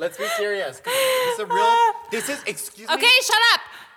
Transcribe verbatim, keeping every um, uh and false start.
Let's be serious. This is a real. This is excuse me. Okay, shut up.